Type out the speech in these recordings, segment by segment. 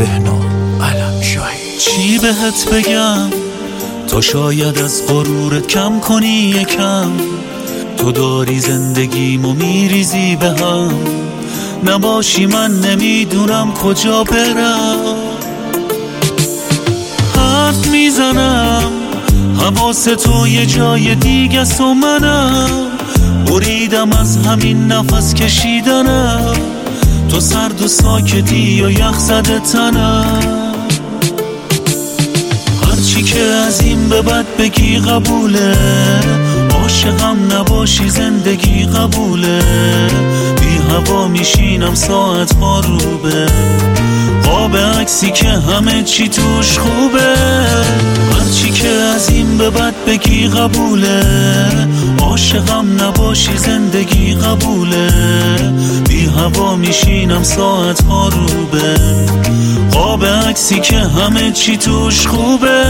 بهنام علمشاهی. چی بهت بگم تا شاید از غرورت کم کنی یکم؟ تو داری زندگیمو میریزی به هم، نباشی من نمیدونم کجا برم. حرف میزنم حواس تو یه جای دیگه ست و منم بریدم از همین نفس کشیدنم. تو سرد و ساکتی و یخ زده تنم، هرچی که از این به بعد بگی قبوله. عاشقم نباشی زندگی قبوله. بی هوا میشینم ساعت ها روبه، قاب عکسی که همه چی توش خوبه. هرچی که از این به بعد بگی قبوله. عاشقم نباشی زندگی قبوله. بی هوا میشینم ساعت ها روبه، قاب عکسی که همه چی توش خوبه.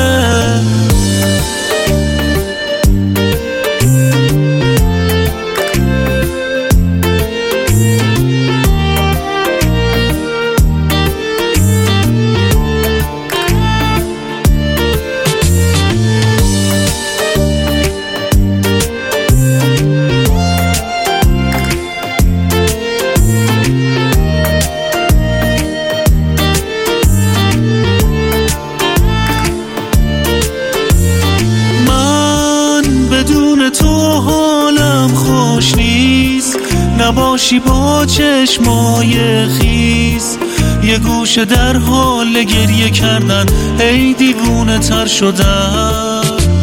تو حالم خوش نیست، نباشی با چشمای خیس. یه گوشه در حال گریه کردن، ای دیوونه تر شدن.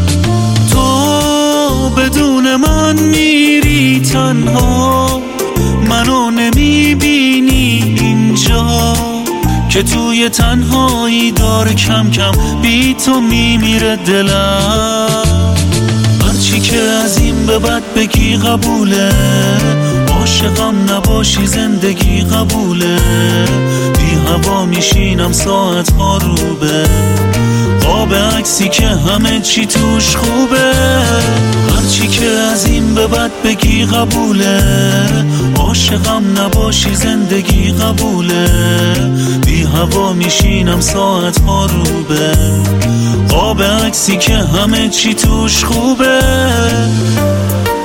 تو بدون من میری تنها، منو نمیبینی اینجا که توی تنهایی داره کم کم بی تو میمیره دلم. هرچی که از این به بعد بگی قبوله. عاشقم نباشی زندگی قبوله. بی هوا میشینم ساعت ها روبه، قاب عکسی که همه چی توش خوبه. هرچی که از این به بعد بگی قبوله. عاشقم نباشی زندگی قبوله. بی هوا میشینم ساعت ها روبه، قاب عکسی که همه چی توش خوبه.